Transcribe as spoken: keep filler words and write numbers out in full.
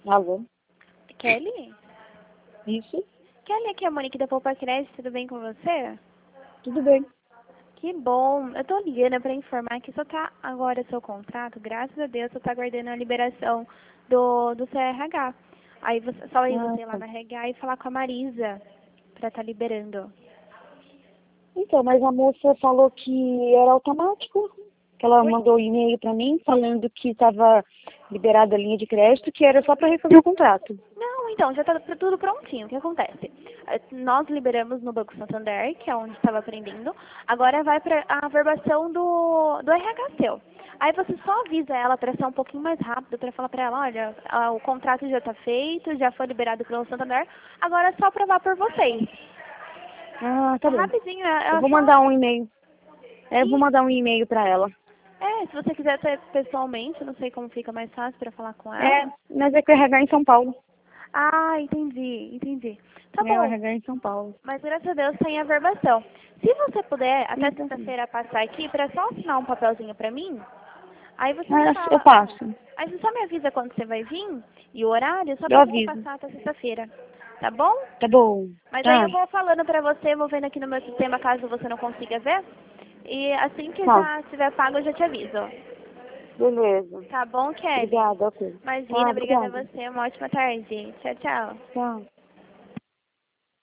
Alô? Kelly? Isso? Kelly, aqui é a Monique da Poupa Crédito, tudo bem com você? Tudo bem. Que bom. Eu tô ligando para informar que só tá agora seu contrato, graças a Deus, só tá aguardando a liberação do, do seu R H. Aí você, só ir Ah, você lá tá. no R H e falar com a Marisa pra tá liberando. Então, mas a moça falou que era automático. Que ela Oi? mandou um e-mail pra mim falando que estava liberada a linha de crédito, que era só para refazer o contrato. Não, então, já tá tudo prontinho. O que acontece? Eh, Nós liberamos no Banco Santander, que é onde estava aprendendo. Agora vai para a averbação do, do R H seu. Aí você só avisa ela para ser um pouquinho mais rápido, para falar para ela, olha, ah, o contrato já está feito, já foi liberado pelo Santander, agora é só provar por vocês. Ah, É tá bom. rapidinho, é, Eu é vou só... mandar um e-mail. É, eu vou E, mandar um e-mail para ela. é, se você quiser ser pessoalmente, não sei como fica mais fácil para falar com É, ela. mas é que o R H é em São Paulo. Ah, entendi, entendi. Tá É, o bom. R H é em São Paulo. Mas graças a Deus tem a averbação. Se você puder, até Então, tá bom. sexta-feira passar aqui para só assinar um papelzinho pra mim, aí você me Ah, eu fala. passo. Aí você só me avisa quando você vai vir e o horário, só Eu pra poder aviso. passar até sexta-feira. Tá bom? Tá bom. Mas aí Tá. eu vou falando pra você, vou vendo aqui no meu sistema caso você não consiga ver. E assim que Tá. já estiver pago, eu já te aviso. Beleza. Tá bom, Kelly? Obrigada, ok. Tá, Imagina, obrigada a obrigada. você. Uma ótima tarde. Tchau, tchau. Tchau.